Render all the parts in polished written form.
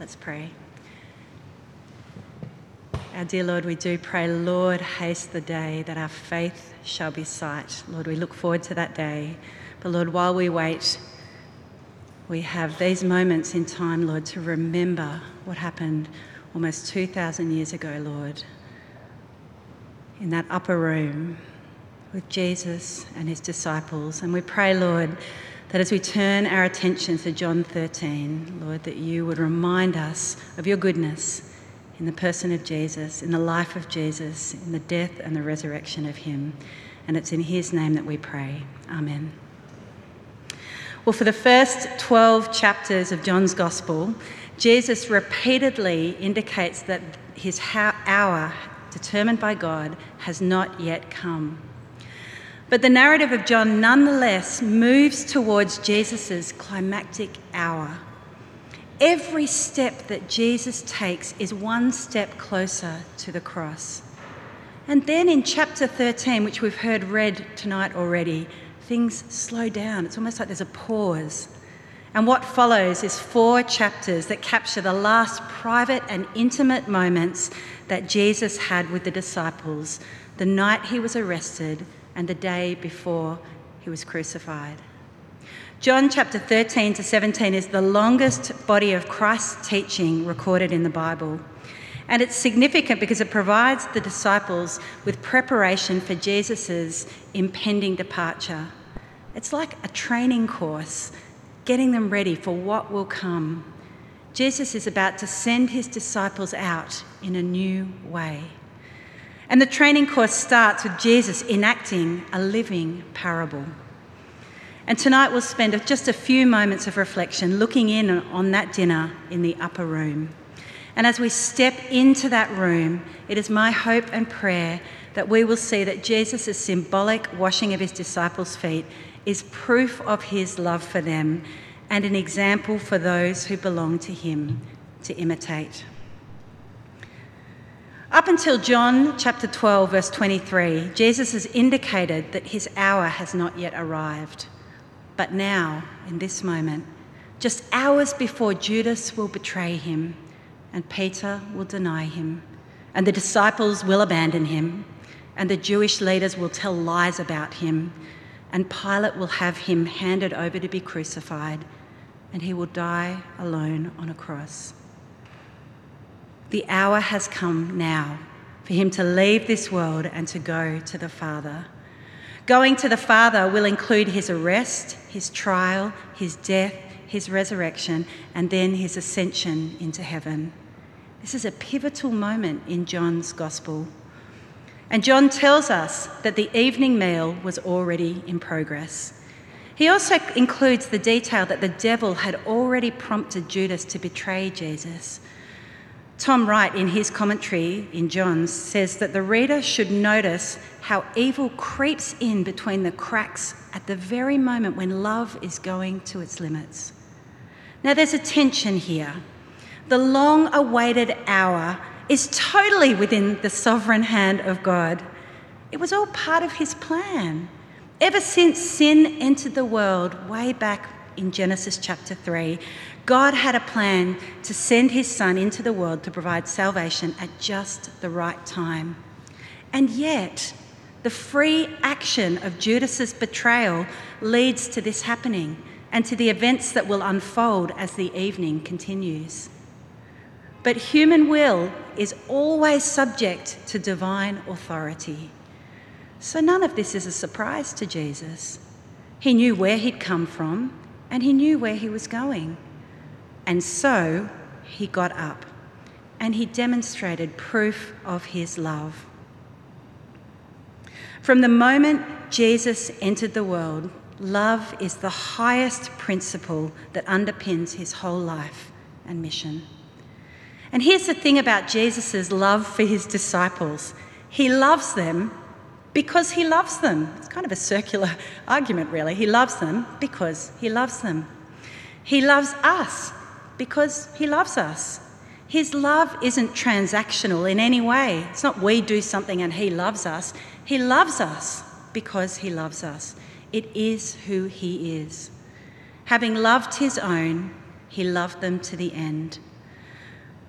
Let's pray. Our dear Lord, we do pray, Lord, haste the day that our faith shall be sight. Lord, we look forward to that day. But Lord, while we wait, we have these moments in time, Lord, to remember what happened almost 2,000 years ago, Lord, in that upper room with Jesus and his disciples. And we pray, Lord, that as we turn our attention to John 13, Lord, that you would remind us of your goodness in the person of Jesus, in the life of Jesus, in the death and the resurrection of him. And it's in his name that we pray. Amen. Well, for the first 12 chapters of John's Gospel, Jesus repeatedly indicates that his hour, determined by God, has not yet come. But the narrative of John nonetheless moves towards Jesus' climactic hour. Every step that Jesus takes is one step closer to the cross. And then in chapter 13, which we've heard read tonight already, things slow down. It's almost like there's a pause. And what follows is 4 chapters that capture the last private and intimate moments that Jesus had with the disciples, the night he was arrested and the day before he was crucified. John chapter 13 to 17 is the longest body of Christ's teaching recorded in the Bible. And it's significant because it provides the disciples with preparation for Jesus' impending departure. It's like a training course, getting them ready for what will come. Jesus is about to send his disciples out in a new way. And the training course starts with Jesus enacting a living parable. And tonight we'll spend just a few moments of reflection looking in on that dinner in the upper room. And as we step into that room, it is my hope and prayer that we will see that Jesus' symbolic washing of his disciples' feet is proof of his love for them and an example for those who belong to him to imitate. Up until John chapter 12, verse 23, Jesus has indicated that his hour has not yet arrived. But now, in this moment, just hours before Judas will betray him, and Peter will deny him, and the disciples will abandon him, and the Jewish leaders will tell lies about him, and Pilate will have him handed over to be crucified, and he will die alone on a cross. The hour has come now for him to leave this world and to go to the Father. Going to the Father will include his arrest, his trial, his death, his resurrection, and then his ascension into heaven. This is a pivotal moment in John's Gospel. And John tells us that the evening meal was already in progress. He also includes the detail that the devil had already prompted Judas to betray Jesus. Tom Wright, in his commentary in John, says that the reader should notice how evil creeps in between the cracks at the very moment when love is going to its limits. Now, there's a tension here. The long-awaited hour is totally within the sovereign hand of God. It was all part of his plan. Ever since sin entered the world way back in Genesis chapter 3, God had a plan to send his Son into the world to provide salvation at just the right time. And yet, the free action of Judas's betrayal leads to this happening and to the events that will unfold as the evening continues. But human will is always subject to divine authority. So none of this is a surprise to Jesus. He knew where he'd come from and he knew where he was going. And so he got up and he demonstrated proof of his love. From the moment Jesus entered the world, love is the highest principle that underpins his whole life and mission. And here's the thing about Jesus' love for his disciples. He loves them because he loves them. It's kind of a circular argument, really. He loves them because he loves them. He loves us because he loves us. His love isn't transactional in any way. It's not we do something and he loves us. He loves us because he loves us. It is who he is. Having loved his own, he loved them to the end.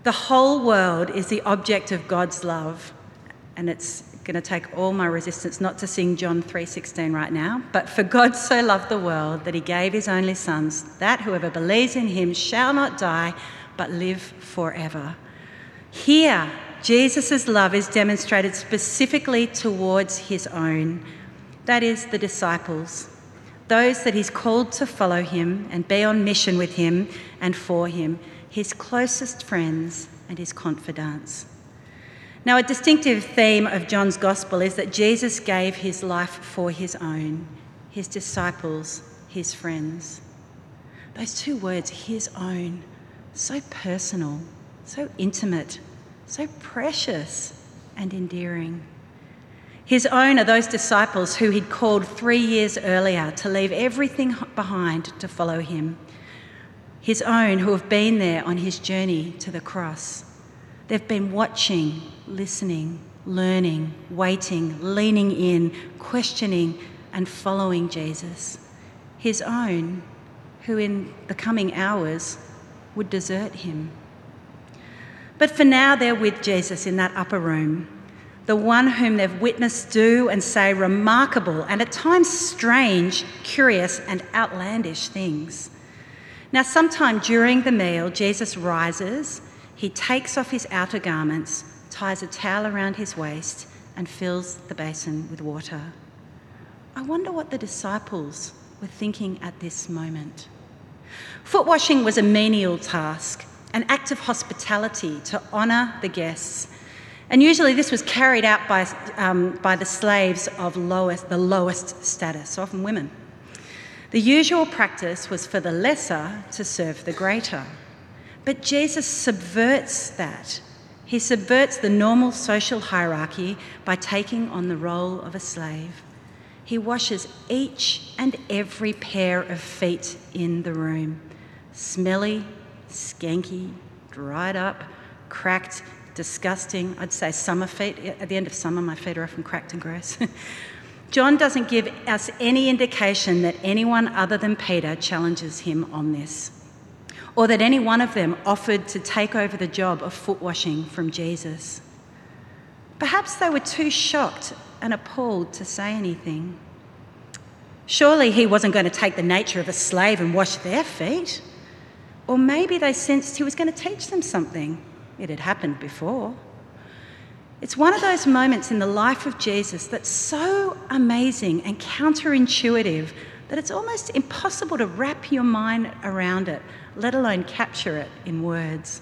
The whole world is the object of God's love, and it's going to take all my resistance not to sing John 3:16 right now. But for God so loved the world that he gave his only son, that whoever believes in him shall not die but live forever. Here, Jesus' love is demonstrated specifically towards his own, that is, the disciples, those that he's called to follow him and be on mission with him and for him, his closest friends and his confidants. Now, a distinctive theme of John's Gospel is that Jesus gave his life for his own, his disciples, his friends. Those two words, his own, so personal, so intimate, so precious and endearing. His own are those disciples who he'd called 3 years earlier to leave everything behind to follow him. His own who have been there on his journey to the cross. They've been watching, listening, learning, waiting, leaning in, questioning and following Jesus. His own who in the coming hours would desert him. But for now they're with Jesus in that upper room, the one whom they've witnessed do and say remarkable and at times strange, curious and outlandish things. Now, sometime during the meal, Jesus rises, he takes off his outer garments, ties a towel around his waist and fills the basin with water. I wonder what the disciples were thinking at this moment. Foot washing was a menial task, an act of hospitality to honour the guests. And usually this was carried out by the slaves of the lowest status, often women. The usual practice was for the lesser to serve the greater. But Jesus subverts that. He subverts the normal social hierarchy by taking on the role of a slave. He washes each and every pair of feet in the room. Smelly, skanky, dried up, cracked, disgusting. I'd say summer feet. At the end of summer, my feet are often cracked and gross. John doesn't give us any indication that anyone other than Peter challenges him on this, or that any one of them offered to take over the job of foot washing from Jesus. Perhaps they were too shocked and appalled to say anything. Surely he wasn't going to take the nature of a slave and wash their feet. Or maybe they sensed he was going to teach them something. It had happened before. It's one of those moments in the life of Jesus that's so amazing and counterintuitive that it's almost impossible to wrap your mind around it, let alone capture it in words.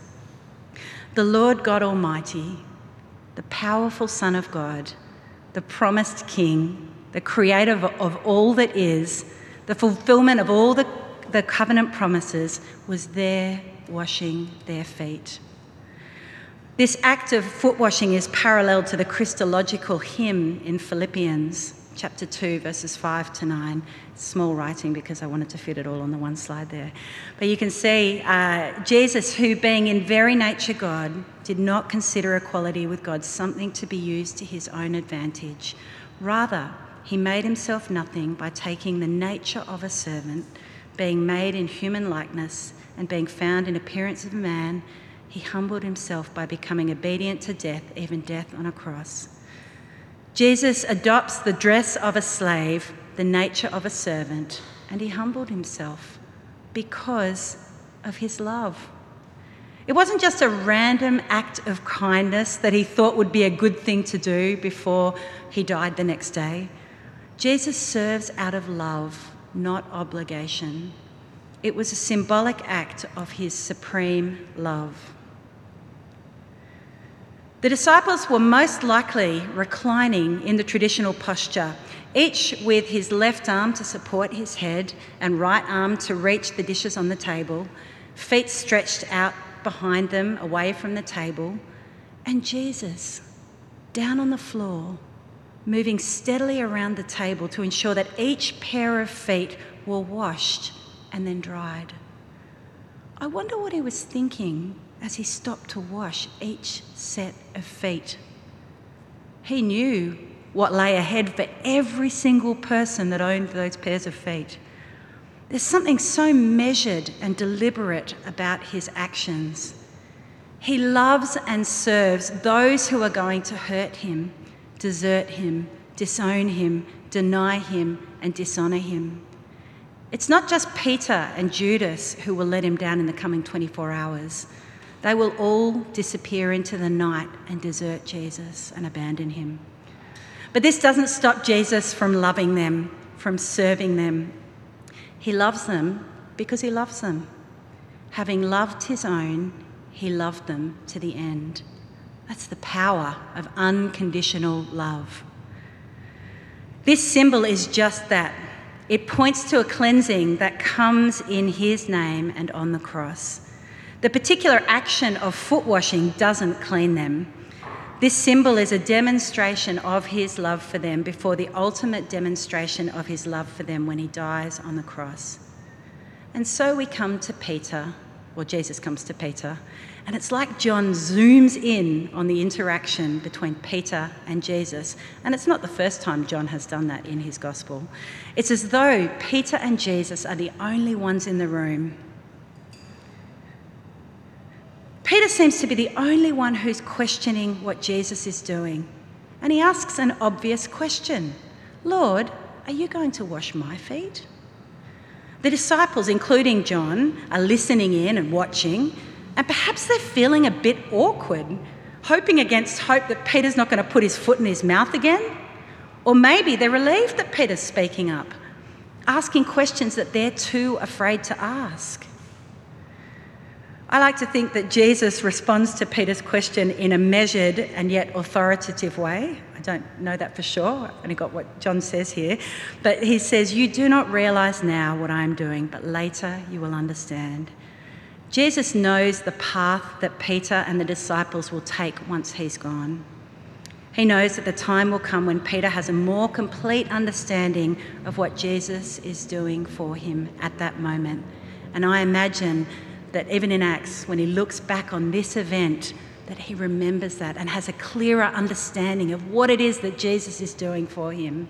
The Lord God Almighty, the powerful Son of God, the promised King, the creator of all that is, the fulfillment of all the covenant promises, was there washing their feet. This act of foot washing is parallel to the Christological hymn in Philippians chapter 2, verses 5 to 9. Small writing because I wanted to fit it all on the one slide there. But you can see Jesus, who being in very nature God, did not consider equality with God something to be used to his own advantage. Rather, he made himself nothing by taking the nature of a servant, being made in human likeness and being found in appearance of a man. He humbled himself by becoming obedient to death, even death on a cross. Jesus adopts the dress of a slave, the nature of a servant, and he humbled himself because of his love. It wasn't just a random act of kindness that he thought would be a good thing to do before he died the next day. Jesus serves out of love, not obligation. It was a symbolic act of his supreme love. The disciples were most likely reclining in the traditional posture, each with his left arm to support his head and right arm to reach the dishes on the table, feet stretched out behind them away from the table, and Jesus down on the floor, moving steadily around the table to ensure that each pair of feet were washed and then dried. I wonder what he was thinking as he stopped to wash each set of feet. He knew what lay ahead for every single person that owned those pairs of feet. There's something so measured and deliberate about his actions. He loves and serves those who are going to hurt him, desert him, disown him, deny him, and dishonour him. It's not just Peter and Judas who will let him down in the coming 24 hours. They will all disappear into the night and desert Jesus and abandon him. But this doesn't stop Jesus from loving them, from serving them. He loves them because he loves them. Having loved his own, he loved them to the end. That's the power of unconditional love. This symbol is just that. It points to a cleansing that comes in his name and on the cross. The particular action of foot washing doesn't clean them. This symbol is a demonstration of his love for them before the ultimate demonstration of his love for them when he dies on the cross. And so we come to Peter, or Jesus comes to Peter, and it's like John zooms in on the interaction between Peter and Jesus. And it's not the first time John has done that in his gospel. It's as though Peter and Jesus are the only ones in the room. Peter seems to be the only one who's questioning what Jesus is doing. And he asks an obvious question. Lord, are you going to wash my feet? The disciples, including John, are listening in and watching, and perhaps they're feeling a bit awkward, hoping against hope that Peter's not going to put his foot in his mouth again. Or maybe they're relieved that Peter's speaking up, asking questions that they're too afraid to ask. I like to think that Jesus responds to Peter's question in a measured and yet authoritative way. I don't know that for sure. I've only got what John says here. But he says, "You do not realise now what I am doing, but later you will understand." Jesus knows the path that Peter and the disciples will take once he's gone. He knows that the time will come when Peter has a more complete understanding of what Jesus is doing for him at that moment. And I imagine that even in Acts, when he looks back on this event, that he remembers that and has a clearer understanding of what it is that Jesus is doing for him.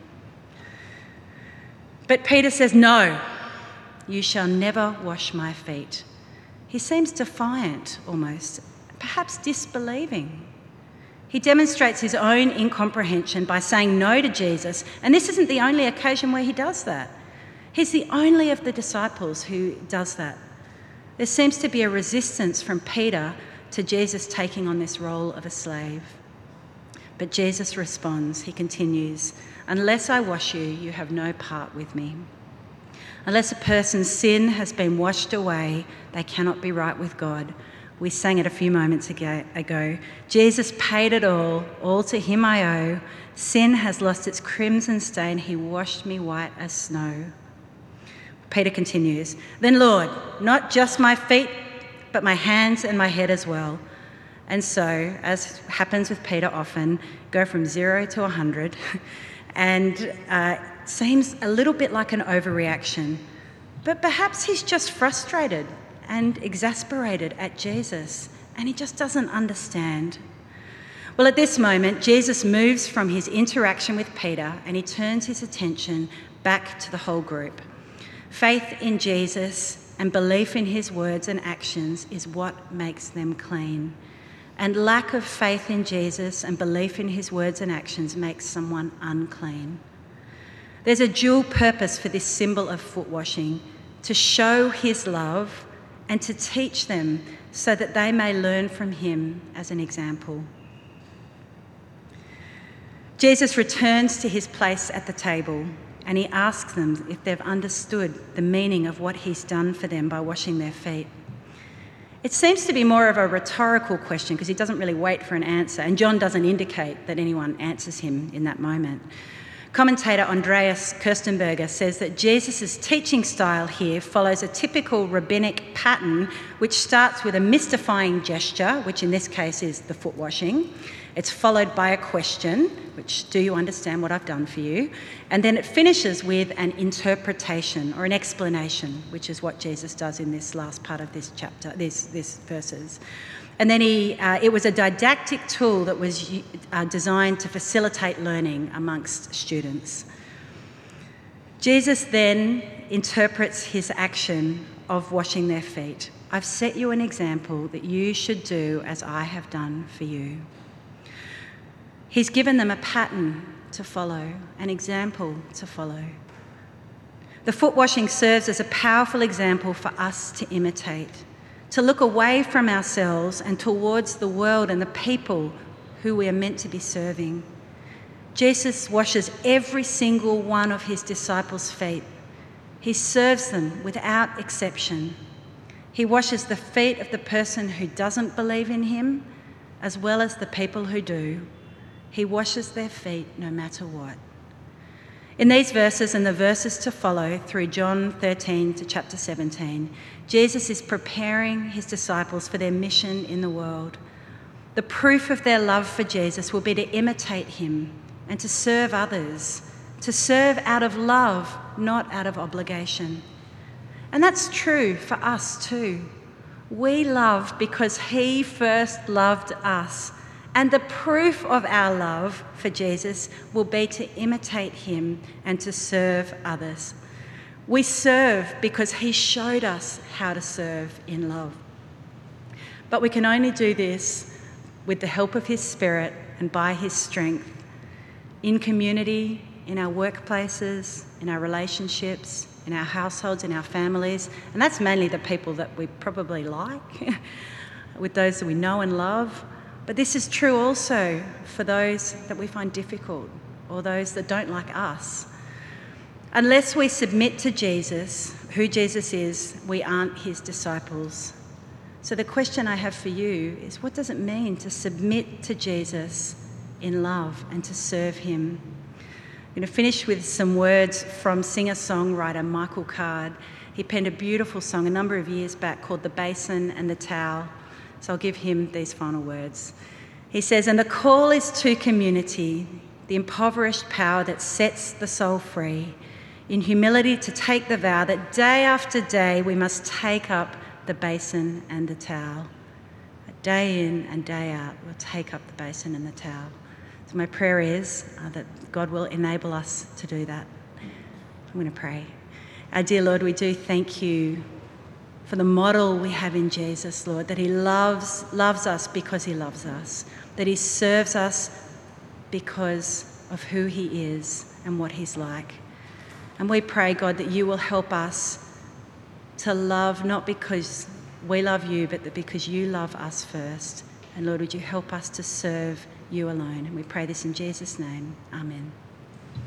But Peter says, "No, you shall never wash my feet." He seems defiant almost, perhaps disbelieving. He demonstrates his own incomprehension by saying no to Jesus, and this isn't the only occasion where he does that. He's the only of the disciples who does that. There seems to be a resistance from Peter to Jesus taking on this role of a slave. But Jesus responds, he continues, "Unless I wash you, you have no part with me. Unless a person's sin has been washed away, they cannot be right with God." We sang it a few moments ago. Jesus paid it all to him I owe. Sin has lost its crimson stain, he washed me white as snow. Peter continues, "Then Lord, not just my feet, but my hands and my head as well." And so, as happens with Peter often, go from 0 to 100 and seems a little bit like an overreaction. But perhaps he's just frustrated and exasperated at Jesus, and he just doesn't understand. Well, at this moment, Jesus moves from his interaction with Peter and he turns his attention back to the whole group. Faith in Jesus and belief in his words and actions is what makes them clean. And lack of faith in Jesus and belief in his words and actions makes someone unclean. There's a dual purpose for this symbol of foot washing: to show his love and to teach them so that they may learn from him as an example. Jesus returns to his place at the table and he asks them if they've understood the meaning of what he's done for them by washing their feet. It seems to be more of a rhetorical question because he doesn't really wait for an answer, and John doesn't indicate that anyone answers him in that moment. Commentator Andreas Kirstenberger says that Jesus' teaching style here follows a typical rabbinic pattern which starts with a mystifying gesture, which in this case is the foot washing. It's followed by a question, which, "Do you understand what I've done for you?" And then it finishes with an interpretation or an explanation, which is what Jesus does in this last part of this chapter, this verses. And then it was a didactic tool that was designed to facilitate learning amongst students. Jesus then interprets his action of washing their feet. I've set you an example that you should do as I have done for you. He's given them a pattern to follow, an example to follow. The foot washing serves as a powerful example for us to imitate, to look away from ourselves and towards the world and the people who we are meant to be serving. Jesus washes every single one of his disciples' feet. He serves them without exception. He washes the feet of the person who doesn't believe in him, as well as the people who do. He washes their feet no matter what. In these verses and the verses to follow through John 13 to chapter 17, Jesus is preparing his disciples for their mission in the world. The proof of their love for Jesus will be to imitate him and to serve others, to serve out of love, not out of obligation. And that's true for us too. We love because he first loved us. And the proof of our love for Jesus will be to imitate him and to serve others. We serve because he showed us how to serve in love. But we can only do this with the help of his Spirit and by his strength, in community, in our workplaces, in our relationships, in our households, in our families. And that's mainly the people that we probably like, with those that we know and love. But this is true also for those that we find difficult or those that don't like us. Unless we submit to Jesus, who Jesus is, we aren't his disciples. So the question I have for you is, what does it mean to submit to Jesus in love and to serve him? I'm going to finish with some words from singer-songwriter Michael Card. He penned a beautiful song a number of years back called The Basin and the Towel. So I'll give him these final words. He says, "And the call is to community, the impoverished power that sets the soul free, in humility to take the vow that day after day we must take up the basin and the towel. Day in and day out, we'll take up the basin and the towel." So my prayer is that God will enable us to do that. I'm going to pray. Our dear Lord, we do thank you for the model we have in Jesus, Lord, that he loves us because he loves us, that he serves us because of who he is and what he's like. And we pray, God, that you will help us to love not because we love you, but because you love us first. And Lord, would you help us to serve you alone? And we pray this in Jesus' name. Amen.